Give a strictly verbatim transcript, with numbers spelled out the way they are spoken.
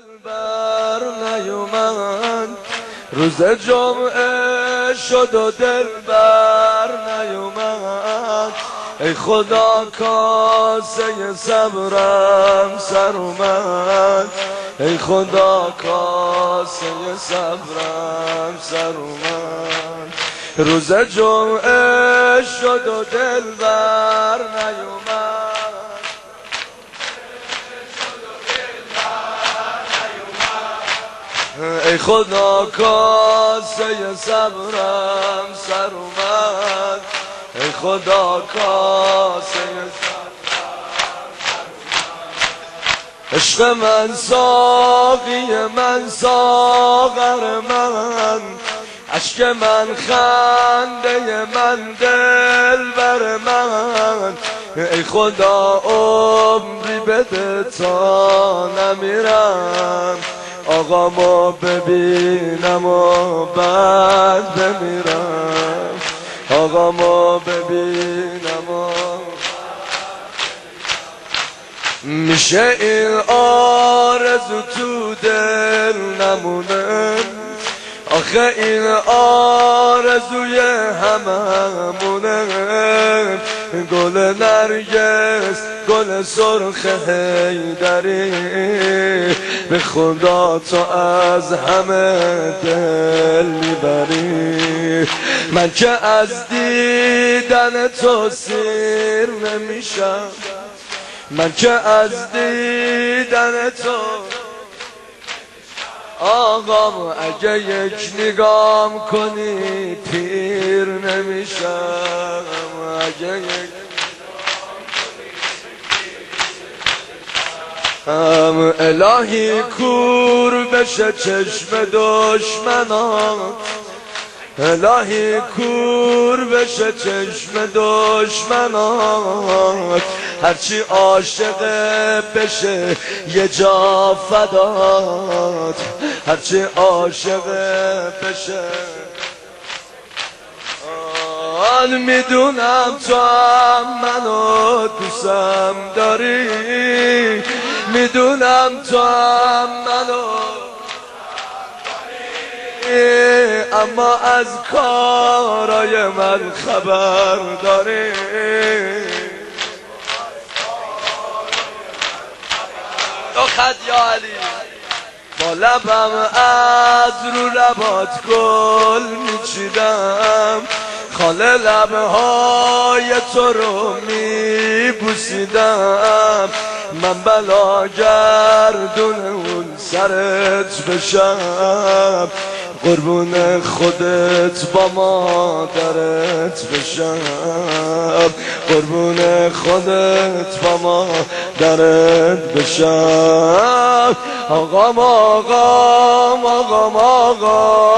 دلبر نیومد، روز جمعه شد و دلبر نیومد. ای خدا کاسه صبرم سر اومد، ای خدا کاسه صبرم سر اومد. روز جمعه شد و دلبر نیومد، ای خدا کاسه صبرم سر اومد، ای خدا کاسه عشق من ساقی من ساغر من، عشق من خنده من دلبر من. ای خدا عمری بده تا نمیرم، آقامو ببینم و بعد بمیرم، آقامو ببینم و میشه این آرزو تو دل نمونه، آخه این آرزوی هممونه. گل نرگس گل سرخ حیدری، به خدا تو از همه دل میبری. من که از دیدن تو سیر نمیشم، من که از دیدن تو آقام اگه یک نگام کنی پیر نمیشم، اگه یک هم الهی کور بشه چشم دشمنان، الهی کور بشه چشم دشمنان. هرچی عاشق بشه یه جا فدات، هرچی عاشق بشه. آن میدونم تو هم منو دوستم داری، میدونم تو هم منو اما از کارای من خبر داری. دو خط یا علی با لبم از رو لبات گل میچیدم، خاله لبهای تو رو میبوسیدم. من بلا گردون اون سرت بشم، قربون خودت با مادرت بشم، قربون خودت با مادرت بشم. آقام آقام آقام آقام